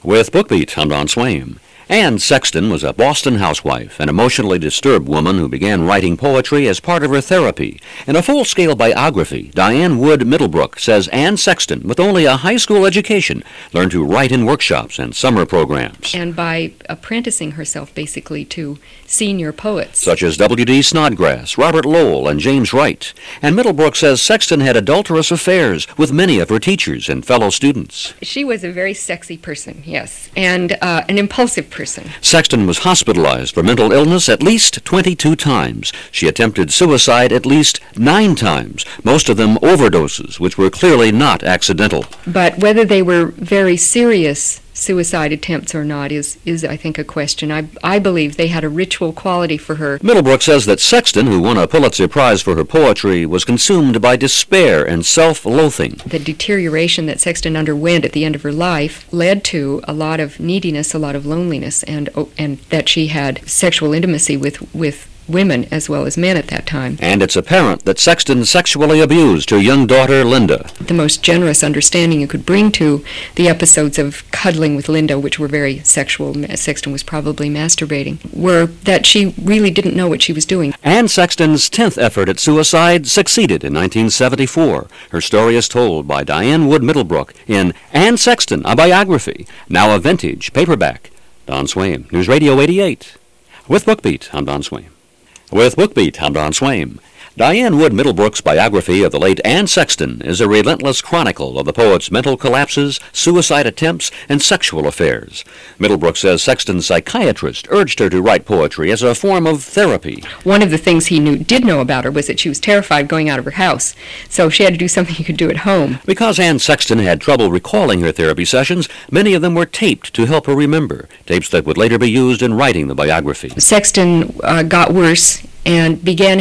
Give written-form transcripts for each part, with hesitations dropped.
With BookBeat, I'm Don Swaim. Anne Sexton was a Boston housewife, an emotionally disturbed woman who began writing poetry as part of her therapy. In a full-scale biography, Diane Wood Middlebrook says Anne Sexton, with only a high school education, learned to write in workshops and summer programs. And by apprenticing herself, basically, to senior poets. Such as W.D. Snodgrass, Robert Lowell, and James Wright. And Middlebrook says Sexton had adulterous affairs with many of her teachers and fellow students. She was a very sexy person, yes, and an impulsive person. Sexton was hospitalized for mental illness at least 22 times. She attempted suicide at least 9 times, most of them overdoses, which were clearly not accidental. But whether they were very serious suicide attempts or not is I think, a question. I believe they had a ritual quality for her. Middlebrook says that Sexton, who won a Pulitzer Prize for her poetry, was consumed by despair and self-loathing. The deterioration that Sexton underwent at the end of her life led to a lot of neediness, a lot of loneliness, and that she had sexual intimacy with women as well as men at that time. And it's apparent that Sexton sexually abused her young daughter, Linda. The most generous understanding you could bring to the episodes of cuddling with Linda, which were very sexual, Sexton was probably masturbating, were that she really didn't know what she was doing. Anne Sexton's 10th effort at suicide succeeded in 1974. Her story is told by Diane Wood Middlebrook in Anne Sexton, a biography, now a vintage paperback. Don Swaim, News Radio 88. With BookBeat, I'm Don Swaim. With BookBeat, I'm Don Swaim. Diane Wood Middlebrook's biography of the late Anne Sexton is a relentless chronicle of the poet's mental collapses, suicide attempts, and sexual affairs. Middlebrook says Sexton's psychiatrist urged her to write poetry as a form of therapy. One of the things he did know about her was that she was terrified going out of her house, so she had to do something he could do at home. Because Anne Sexton had trouble recalling her therapy sessions, many of them were taped to help her remember, tapes that would later be used in writing the biography. Sexton got worse and began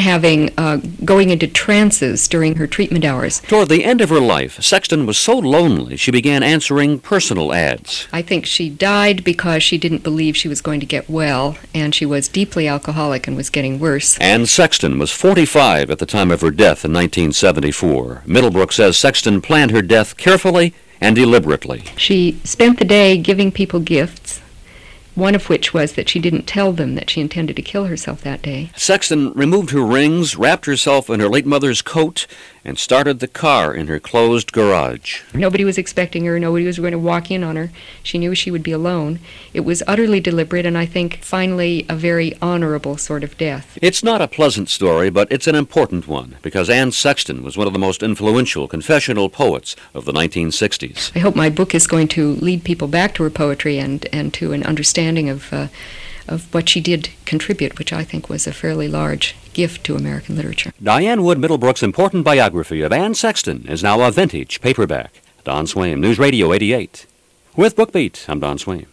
going into trances during her treatment hours. Toward the end of her life, Sexton was so lonely she began answering personal ads. I think she died because she didn't believe she was going to get well, and she was deeply alcoholic and was getting worse. Anne Sexton was 45 at the time of her death in 1974. Middlebrook says Sexton planned her death carefully and deliberately. She spent the day giving people gifts, one of which was that she didn't tell them that she intended to kill herself that day. Sexton removed her rings, wrapped herself in her late mother's coat, and started the car in her closed garage. Nobody was expecting her. Nobody was going to walk in on her. She knew she would be alone. It was utterly deliberate, and I think finally a very honorable sort of death. It's not a pleasant story, but it's an important one, because Anne Sexton was one of the most influential confessional poets of the 1960s. I hope my book is going to lead people back to her poetry and to an understanding of what she did contribute, which I think was a fairly large gift to American literature. Diane Wood Middlebrook's important biography of Anne Sexton is now a vintage paperback. Don Swaim, News Radio 88. With BookBeat, I'm Don Swaim.